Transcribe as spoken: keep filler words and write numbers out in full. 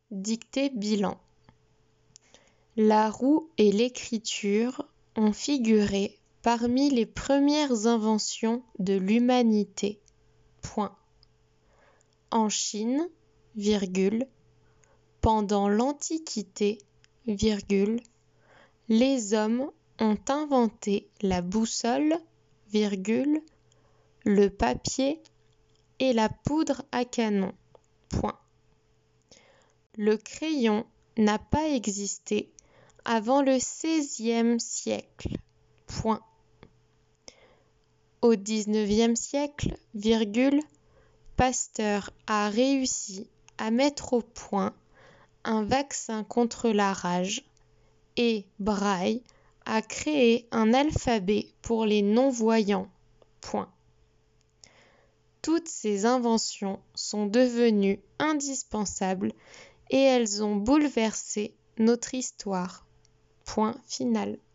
Dictée bilan. La roue et l'écriture ont figuré parmi les premières inventions de l'humanité. Point. En Chine, virgule, pendant l'Antiquité, virgule, les hommes ont inventé la boussole, virgule, le papier et la poudre à canon. Point. Le crayon n'a pas existé avant le seizième siècle. Point. Au dix-neuvième siècle, virgule, Pasteur a réussi à mettre au point un vaccin contre la rage et Braille a créé un alphabet pour les non-voyants. Point. Toutes ces inventions sont devenues indispensables et elles ont bouleversé notre histoire. Point final.